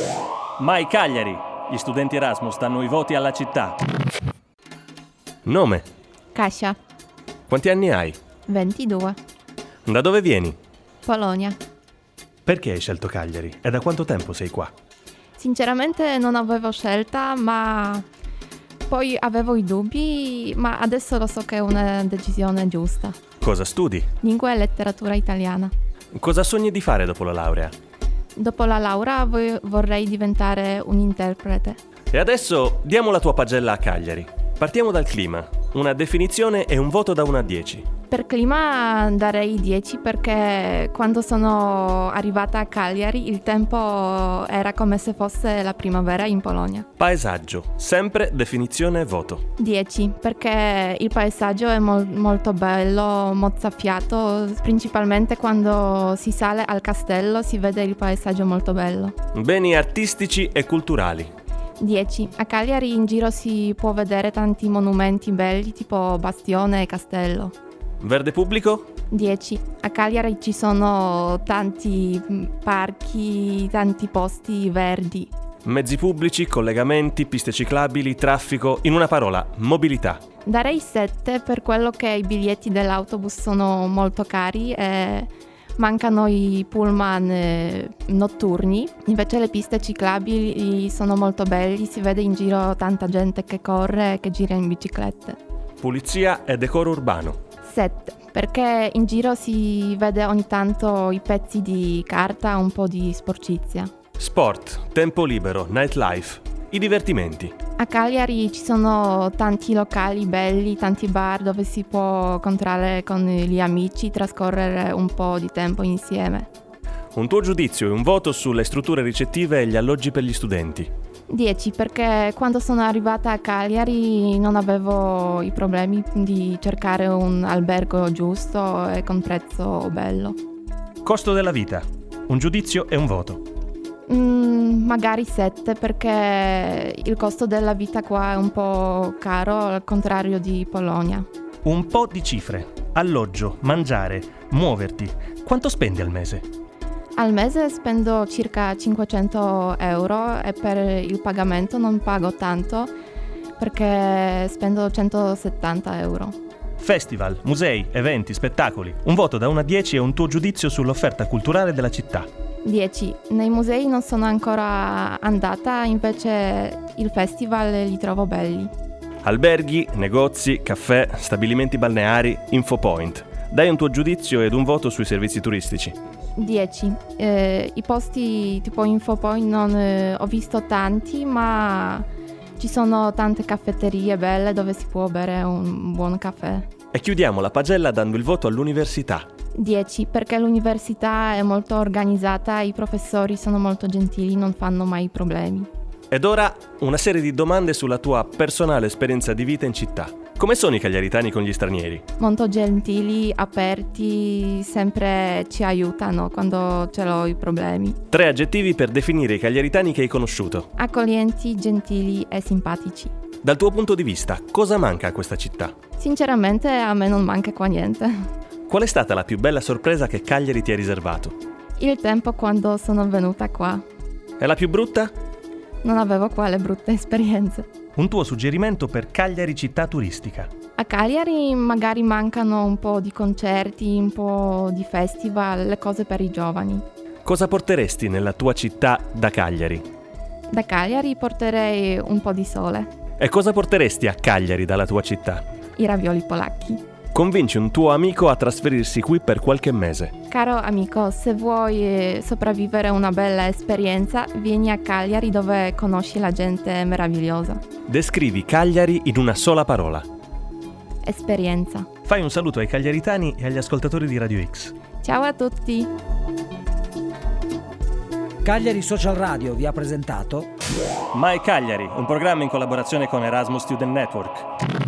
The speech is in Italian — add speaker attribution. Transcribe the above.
Speaker 1: Mai Cagliari! Gli studenti Erasmus danno i voti alla città. Nome?
Speaker 2: Kasia,
Speaker 1: Quanti anni hai?
Speaker 2: 22,
Speaker 1: Da dove vieni?
Speaker 2: Polonia.
Speaker 1: Perché hai scelto Cagliari? E da quanto tempo sei qua?
Speaker 2: Sinceramente non avevo scelta, ma poi avevo i dubbi, ma adesso lo so che è una decisione giusta.
Speaker 1: Cosa studi?
Speaker 2: Lingua e letteratura italiana.
Speaker 1: Cosa sogni di fare dopo la laurea?
Speaker 2: Dopo la laurea vorrei diventare un interprete.
Speaker 1: E adesso diamo la tua pagella a Cagliari. Partiamo dal clima. Una definizione e un voto da 1 a 10.
Speaker 2: Per clima darei 10 perché quando sono arrivata a Cagliari il tempo era come se fosse la primavera in Polonia.
Speaker 1: Paesaggio. Sempre definizione e voto.
Speaker 2: 10 perché il paesaggio è molto bello, mozzafiato, principalmente quando si sale al castello si vede il paesaggio molto bello.
Speaker 1: Beni artistici e culturali.
Speaker 2: 10. A Cagliari in giro si può vedere tanti monumenti belli tipo Bastione e Castello.
Speaker 1: Verde pubblico?
Speaker 2: 10. A Cagliari ci sono tanti parchi, tanti posti verdi.
Speaker 1: Mezzi pubblici, collegamenti, piste ciclabili, traffico, in una parola, mobilità.
Speaker 2: Darei 7 per quello che i biglietti dell'autobus sono molto cari e mancano i pullman notturni, invece le piste ciclabili sono molto belli, si vede in giro tanta gente che corre e che gira in biciclette.
Speaker 1: Pulizia e decoro urbano.
Speaker 2: 7, perché in giro si vede ogni tanto i pezzi di carta, un po' di sporcizia.
Speaker 1: Sport, tempo libero, nightlife, i divertimenti.
Speaker 2: A Cagliari ci sono tanti locali belli, tanti bar dove si può incontrare con gli amici, trascorrere un po' di tempo insieme.
Speaker 1: Un tuo giudizio e un voto sulle strutture ricettive e gli alloggi per gli studenti.
Speaker 2: 10 perché quando sono arrivata a Cagliari non avevo i problemi di cercare un albergo giusto e con prezzo bello.
Speaker 1: Costo della vita. Un giudizio e un voto.
Speaker 2: Magari 7 perché il costo della vita qua è un po' caro al contrario di Polonia.
Speaker 1: Un po' di cifre. Alloggio, mangiare, muoverti. Quanto spendi al mese?
Speaker 2: Al mese spendo circa 500 euro e per il pagamento non pago tanto perché spendo 170 euro.
Speaker 1: Festival, musei, eventi, spettacoli. Un voto da 1 a 10 e un tuo giudizio sull'offerta culturale della città.
Speaker 2: 10. Nei musei non sono ancora andata, invece il festival li trovo belli.
Speaker 1: Alberghi, negozi, caffè, stabilimenti balneari, infopoint. Dai un tuo giudizio ed un voto sui servizi turistici.
Speaker 2: 10. I posti tipo Infopoint non ho visto tanti, ma ci sono tante caffetterie belle dove si può bere un buon caffè.
Speaker 1: E chiudiamo la pagella dando il voto all'università.
Speaker 2: 10 perché l'università è molto organizzata, i professori sono molto gentili, non fanno mai problemi.
Speaker 1: Ed ora una serie di domande sulla tua personale esperienza di vita in città. Come sono i cagliaritani con gli stranieri?
Speaker 2: Molto gentili, aperti, sempre ci aiutano quando ce l'ho i problemi.
Speaker 1: 3 aggettivi per definire i cagliaritani che hai conosciuto.
Speaker 2: Accoglienti, gentili e simpatici.
Speaker 1: Dal tuo punto di vista, cosa manca a questa città?
Speaker 2: Sinceramente a me non manca qua niente.
Speaker 1: Qual è stata la più bella sorpresa che Cagliari ti ha riservato?
Speaker 2: Il tempo quando sono venuta qua.
Speaker 1: E la più brutta?
Speaker 2: Non avevo qua le brutte esperienze.
Speaker 1: Un tuo suggerimento per Cagliari città turistica?
Speaker 2: A Cagliari magari mancano un po' di concerti, un po' di festival, le cose per i giovani.
Speaker 1: Cosa porteresti nella tua città da Cagliari?
Speaker 2: Da Cagliari porterei un po' di sole.
Speaker 1: E cosa porteresti a Cagliari dalla tua città?
Speaker 2: I ravioli polacchi.
Speaker 1: Convinci un tuo amico a trasferirsi qui per qualche mese.
Speaker 2: Caro amico, se vuoi sopravvivere una bella esperienza, vieni a Cagliari dove conosci la gente meravigliosa.
Speaker 1: Descrivi Cagliari in una sola parola.
Speaker 2: Esperienza.
Speaker 1: Fai un saluto ai cagliaritani e agli ascoltatori di Radio X.
Speaker 2: Ciao a tutti!
Speaker 3: Cagliari Social Radio vi ha presentato
Speaker 1: Mai Cagliari, un programma in collaborazione con Erasmus Student Network.